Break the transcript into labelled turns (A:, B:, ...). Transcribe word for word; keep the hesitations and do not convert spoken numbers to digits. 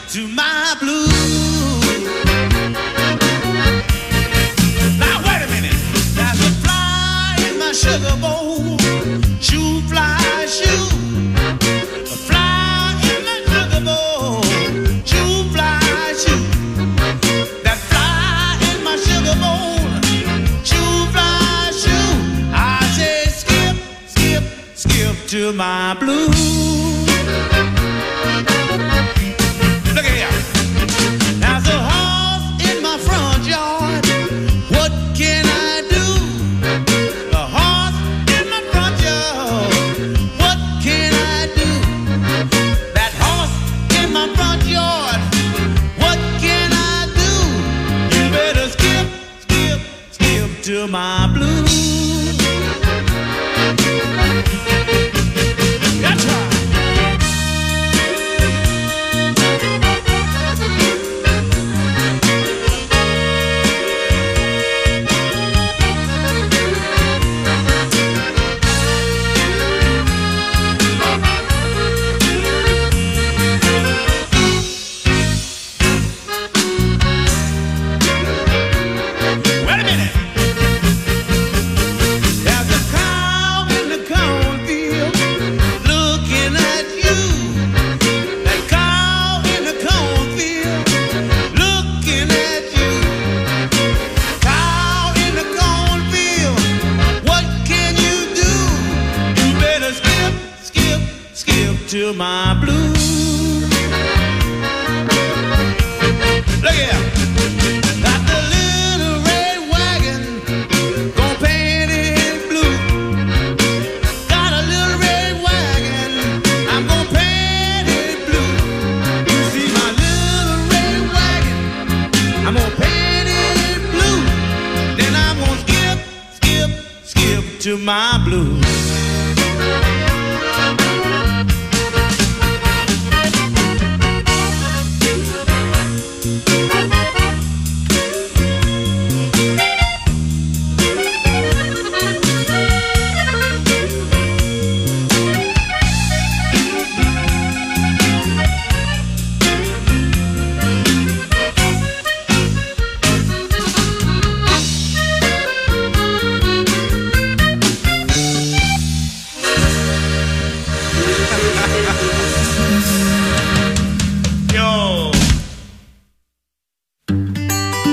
A: to my blues. Now wait a minute. There's a fly in my sugar bowl. Shoo fly, shoo. A fly in my sugar bowl. Shoo fly, shoo. That fly in my sugar bowl. Shoo fly, shoo. I say skip, skip, skip to my blues. Look at here. There's a horse in my front yard. What can I do? The horse in my front yard. What can I do? That horse in my front yard. What can I do? You better skip, skip, skip to my blues. That's right. To my blues. Look here. Got the little red wagon, gon' paint it blue. Got a little red wagon, I'm gon' paint it blue. You see my little red wagon, I'm gon' paint it blue. Then I'm gon' skip, skip, skip to my blues.